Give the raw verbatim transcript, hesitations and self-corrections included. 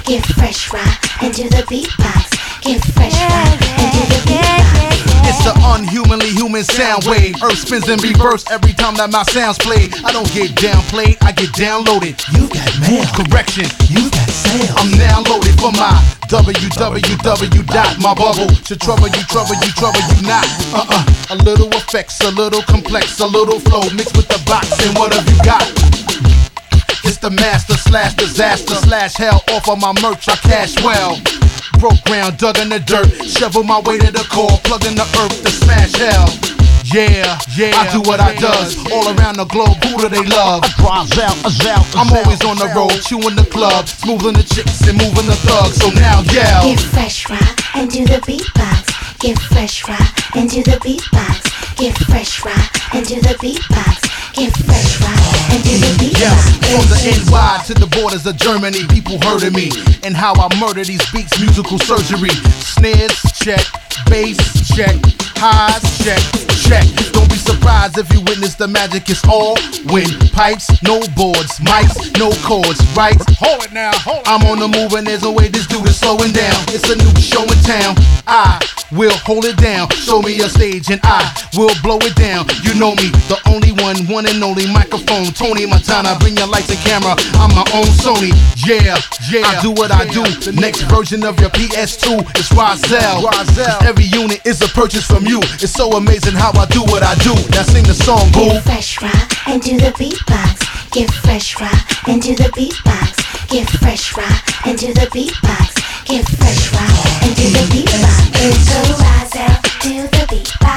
get fresh rock, and do the beatbox. Get fresh rock, and do the beatbox. It's the unhumanly human sound wave. Earth spins in reverse every time that my sound's played. I don't get downplayed, I get downloaded. You got mail. Correction, you got sales. I'm now loaded for my w w w dot my bubble. Should trouble you, trouble you, trouble you not. Uh-uh. A little effects, a little complex, a little flow mixed with the box, and what have you got? It's the master slash disaster slash hell. Off of my merch, I cash well. Broke ground, dug in the dirt, shovel my way to the core, plug in the earth to smash hell. Yeah, yeah, I do what I does. All around the globe, who do they love? I'm always on the road, chewing the club, smoothing the chicks and moving the thugs. So now yell. Get fresh rock and do the beatbox. Get fresh rock and do the beatbox. Get fresh rock and do the beatbox. Get fresh rock and do the beatbox. Yeah, from the N Y to the borders of Germany, people heard of me and how I murder these beats, musical surgery. Snares, check, bass, check, highs, check, check. Don't be surprised if you witness the magic. It's all wind, pipes, no boards, mics, no chords, right? Hold it now, hold it. I'm on the move and there's no way this dude is slowing down. It's a new show in town. I will hold it down. Show me a stage and I will blow it down. You know me, the only one, one and only microphone. Tony Montana, bring your lights and camera. I'm my own Sony. Yeah, yeah, I do what I do. The next version of your P S two is Rozelle. Every unit is a purchase from you. It's so amazing how I do what I do. Now sing the song, boo. Get fresh rock and do the beatbox. Get fresh rock and do the beatbox. Get fresh rock and do the beatbox. Get fresh rock and do the beatbox. It's a Rozelle, do the beatbox.